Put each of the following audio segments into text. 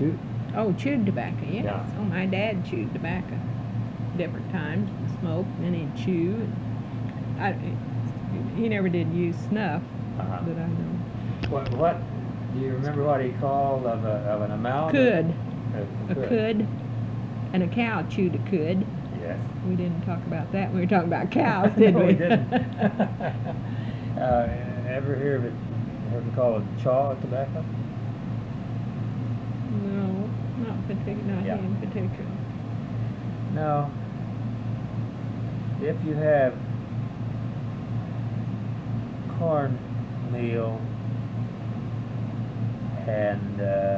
Chew? Oh, chewed tobacco, yes. Yeah. Oh, my dad chewed tobacco different times, smoked, and he'd chew. He never did use snuff, that I know. What do you remember what he called of an amount? Cud. A cud. And a cow chewed a cud. Yes. We didn't talk about that when we were talking about cows, did we? We didn't. Ever hear of it? Ever call it chaw tobacco? No, not in particular. No. If you have cornmeal and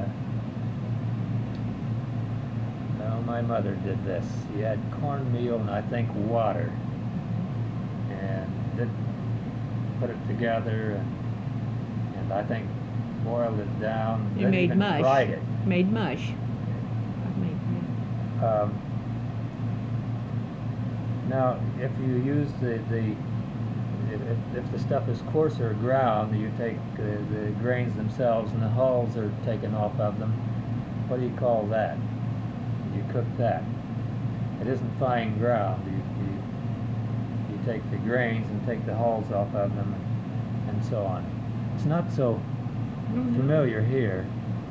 well, my mother did this. She had cornmeal and I think water, and put it together and I think boiled it down. You made even mush. Fried it. Made mush. Now, if you use if the stuff is coarser ground, you take the grains themselves and the hulls are taken off of them. What do you call that? You cook that. It isn't fine ground. You take the grains and take the hulls off of them and so on. It's not so familiar here.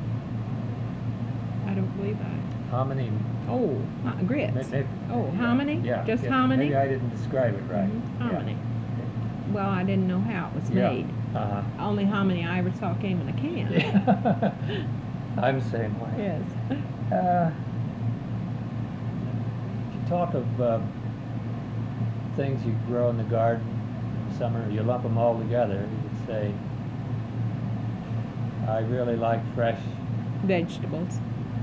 I don't believe I. Hominy. Oh, grits. Hominy? Yeah. Just hominy? Maybe I didn't describe it right. Hominy. Yeah. Well, I didn't know how it was made. Only hominy I ever saw came in a can. Yeah. I'm the same way. Yes. To talk of things you grow in the garden in summer, you lump them all together. You could say, I really like fresh vegetables.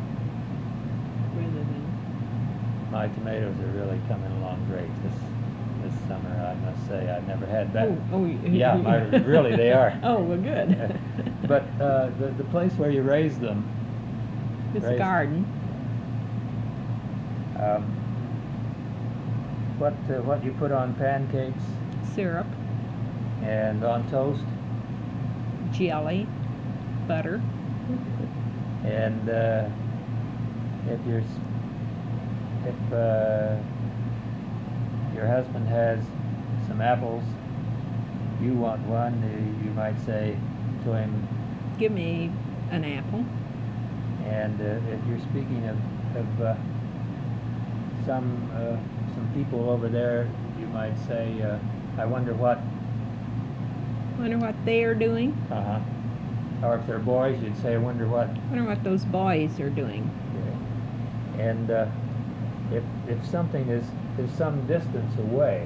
My tomatoes are really coming along great this summer. I must say, I've never had that. Yeah, really they are. Oh, well, good. But the place where you raise them. It's a garden. What you put on pancakes? Syrup. And on toast? Jelly, butter. And if your husband has some apples, you want one, you might say to him, give me an apple. And if you're speaking of some people over there, you might say, I wonder what they're doing. Or if they're boys, you'd say, I wonder what those boys are doing. Yeah. And if something is some distance away,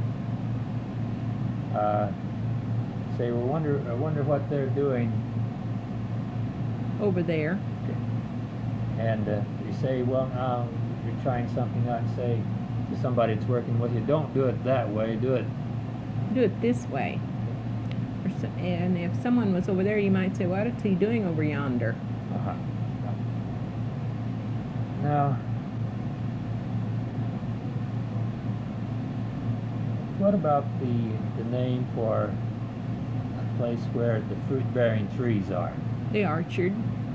say, well, I wonder what they're doing over there. And you say, well, now you're trying something out, and say to somebody that's working with you, don't do it that way, do it this way. And if someone was over there, you might say, what is he doing over yonder? Now, what about the name for a place where the fruit-bearing trees are? The orchard.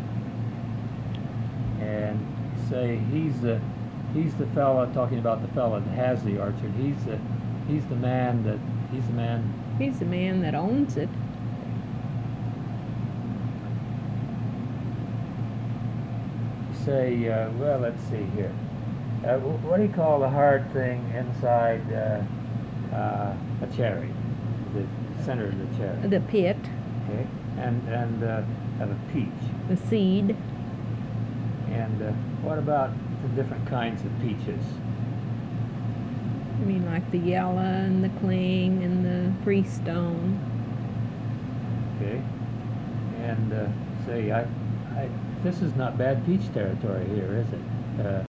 And say he's the fella, talking about the fella that has the orchard. He's the man that owns it. Say, well, let's see here. What do you call the hard thing inside a cherry? The center of the cherry. The pit. Okay. And of a peach. The seed. And what about the different kinds of peaches? You mean like the yellow and the cling and the freestone? Okay. And say, this is not bad peach territory here, is it?